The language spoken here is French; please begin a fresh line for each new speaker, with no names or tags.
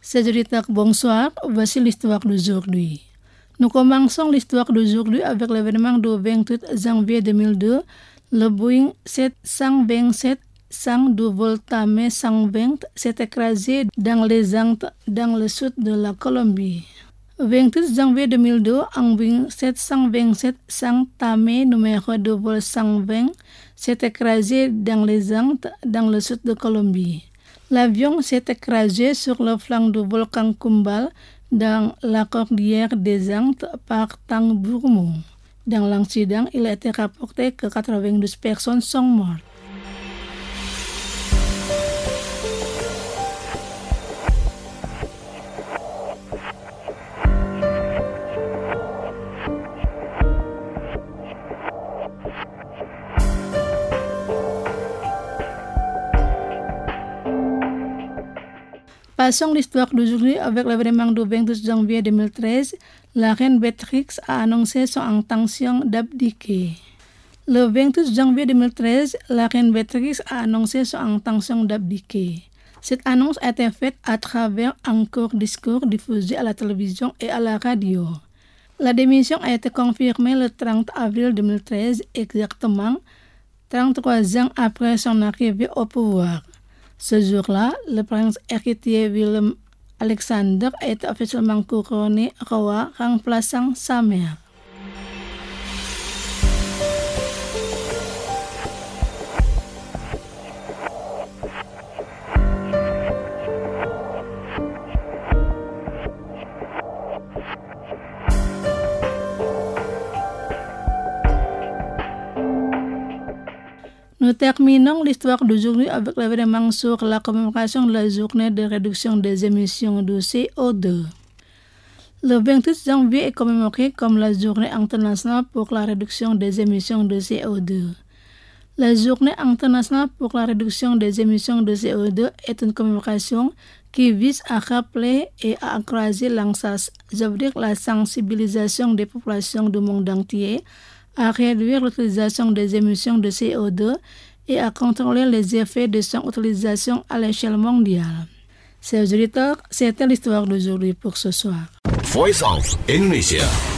Chers auditeurs, bonsoir. Voici l'histoire d'aujourd'hui. Nous commençons l'histoire d'aujourd'hui avec l'événement du 28 janvier 2002. Le Boeing 727 du Volta-Me 120 s'est écrasé dans les Andes, dans le sud de la Colombie. Le 28 janvier 2002, un Boeing 727 Tame numéro de vol 120 s'est écrasé dans les Andes, dans le sud de Colombie. L'avion s'est écrasé sur le flanc du volcan Cumbal dans la cordillère des Andes par Tangburmo. Dans l'incident, il a été rapporté que 92 personnes sont mortes. Passons l'histoire d'aujourd'hui avec l'événement du 28 janvier 2013. La reine Béatrix a annoncé son intention d'abdiquer. Le 28 janvier 2013, la reine Béatrix a annoncé son intention d'abdiquer. Cette annonce a été faite à travers un court discours diffusé à la télévision et à la radio. La démission a été confirmée le 30 avril 2013, exactement 33 ans après son arrivée au pouvoir. Ce jour-là, le prince héritier Willem Alexander a été officiellement couronné roi, remplaçant sa mère. Nous terminons l'histoire d'aujourd'hui avec l'événement sur la commémoration de la journée de réduction des émissions de CO2. Le 28 janvier est commémoré comme la journée internationale pour la réduction des émissions de CO2. La journée internationale pour la réduction des émissions de CO2 est une commémoration qui vise à rappeler et à encourager la sensibilisation des populations du monde entier, à réduire l'utilisation des émissions de CO2 et à contrôler les effets de son utilisation à l'échelle mondiale. Chers auditeurs, c'était l'histoire d'aujourd'hui pour ce soir.
Voice of Indonesia.